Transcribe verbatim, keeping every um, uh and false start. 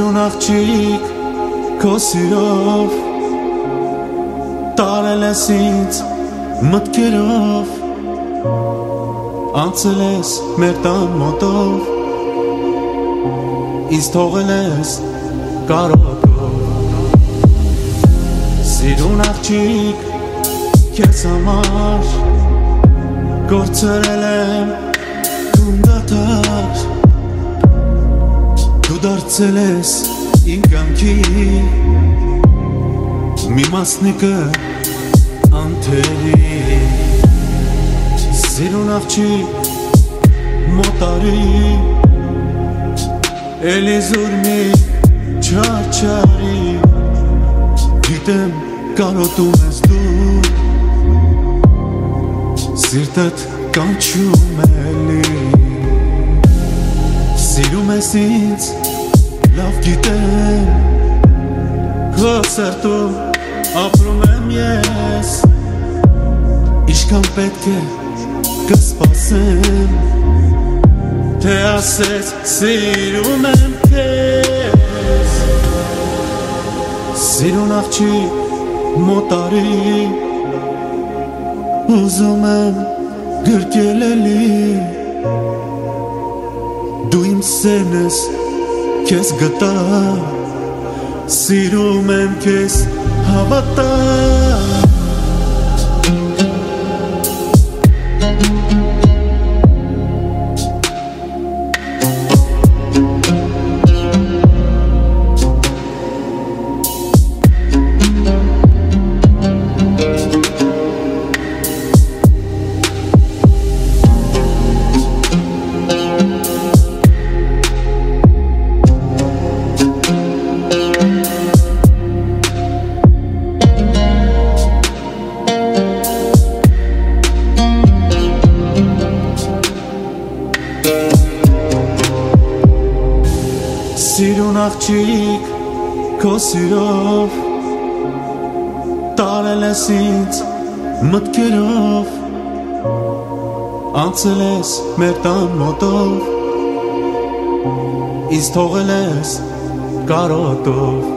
Սիրուն աղջիկ քո սիրով տարել ես ինձ մտքերով անցել ես մեր տան մոտով ինձ թողել ես կարոտով Սիրուն աղջիկ քեզ համար գործերել եմ գնդատար Դու դարձել ես իմ կյանքի մի մասնիկը անթերի Սիրուն աղջիկ մոտարի էլի զուր մի չարչարի Գիտեմ կարոտում ես դու Սիրտդ կանչում էլի Սիրում ես ինձ լավ գիտեմ Քո սրտում ապրում եմ ես Ինչքան պետք է կսպասեմ Թե ասես սիրում եմ քեզ Սիրուն աղջիկ մոտարի Ուզում եմ գրկել էլի Դու իմ սերն ես քեզ գտա Սիրում եմ քեզ հավատա Սիրուն աղջիկ քո սիրով տարել ես ինձ մտքերով անցել ես մեր տան մոտով ինձ թողել ես կարոտով